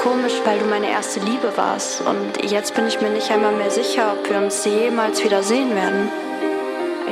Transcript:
komisch, weil du meine erste Liebe warst. Und jetzt bin ich mir nicht einmal mehr sicher, ob wir uns jemals wieder sehen werden.